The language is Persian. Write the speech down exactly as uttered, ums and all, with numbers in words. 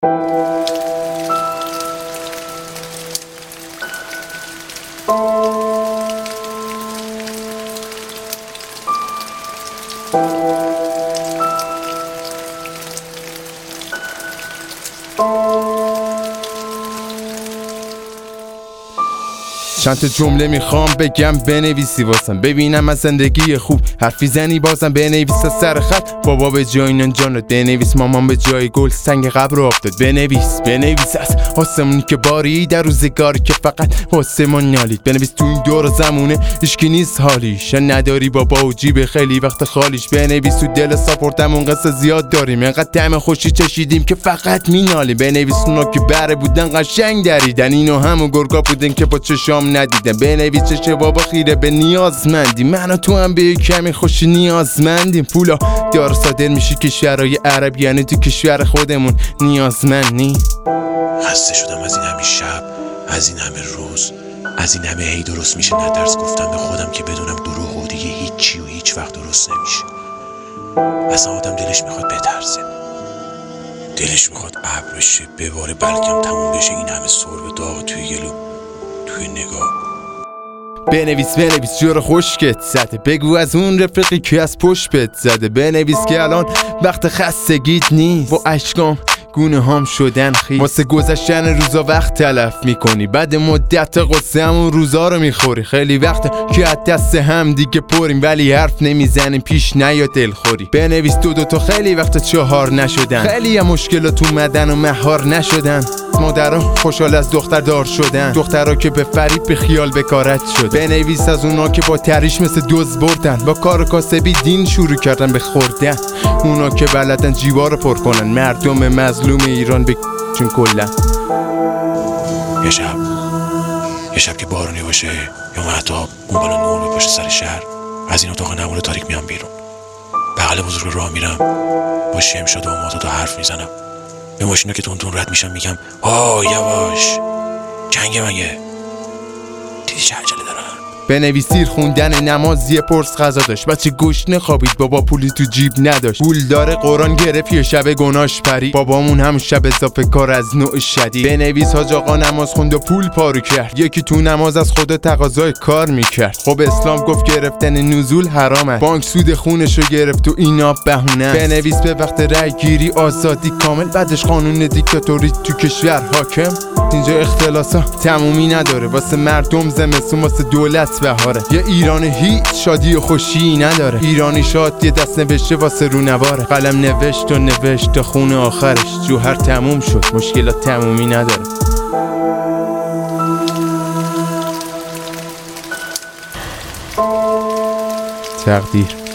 چند تا جمله میخوام بگم بنویسی واسم، ببینم از زندگی خوب حرفی زنی بازم بنویس از سر خط. بابا به جای نان جانت بنویس، مامان به جای گل سنگ قبر رو افتاد بنویس. بنویس از آسمونی که باری در روزگاری که فقط واسه ما نالید. بنویس تو این دور زمونه هیچکی نیست حالیش، نداری بابا و جیب خیلی وقت خالیش. بنویس تو دل ساپورتمون قصه زیاد داریم، انقدر طعم خوشی چشیدیم که فقط مینالیم. بنویس اونا که بره بودن قشنگ دریدن، اینو همون گرگا بودن که با چشام ندیدم. بنویس چه بابا خیره به نیازمندی، من و تو هم به کمی خوشی نیازمندیم. پولا دار صادر میشی کشورهای عرب، یعنی تو کشور خودمون نیازمند نی. خسته شدم از این همه شب، از این همه روز، از این همه هی درست میشه نترس گفتم به خودم که بدونم دروغ و دیگه هیچی و هیچ وقت درست نمیشه. اصلا آدم دلش میخواد بترسه، دلش میخواد ابر بشه بباره، بلکم تموم بشه این همه سرب داغ توی گلو، توی نگاه. بنویس بنویس جور خشکت زده، بگو از اون رفیقی که از پشت بهت زده. بنویس که الان وقت خستگیت نیست، با اشکام گونه هم شدن خیلی واسه گذشتن روزا وقت تلف میکنی، بعد مدت قصه همون روزا رو میخوری. خیلی وقت که از دست هم دیگه پریم ولی حرف نمیزنیم پیش نیا دلخوری. بنویس دو دو تا خیلی وقت چهار نشدن، خیلی هم مشکلات اومدن و مهار نشدن. مادرها خوشحال از دختر دار شدن، دخترها که به فریب به خیال بکارت شد. بنویس از اونا که با تریش مثل دوز بردن، با کار کاسبی دین شروع کردن به خوردن. اونا که بلدن جیبا رو پر کنن، مردم مظلوم ایران به چون کلن. یه شب یه شب که بارونی باشه یا مهتاب اون بالا نور بپاشه سر شهر، از این اتاق نمونه تاریک میام بیرون، بغل بزرگ راه میرم، با شمشاد و ماتادا حرف میزنم، به ماشینا که تون تون رد میشم میگم آه یواش جنگ مگه، دیدی چه عجله دارم. بنویس سیر خوندن نماز یه پرس غذا داشت، بچه گشنه خوابید بابا پولی تو جیب نداشت. پول داره قرآن گرفت یه شب گناش پرید، بابامون هم شب اضافه کار از نوع شدید. بنویس حاج آقا نماز خوند و پول پارو کرد، یکی تو نماز از خدا تقاضای کار میکرد. خب اسلام گفت گرفتن نزول حرامه، بانک سود خونشو گرفت و اینا بهونه. بنویس به وقت رای گیری آزادی کامل، بعدش قانون دیکتاتوری تو کشور حاکم. اینجا اختلاسا تمومی نداره، واسه مردم زمستون واسه دولت بهاره. یه ایران هیچ شادی و خوشی نداره، ایرانی شاد یه دست نوشته واسه رونواره. قلم نوشت و نوشت تا خون آخرش، جوهر تموم شد مشکلات تمومی نداره. تقدیر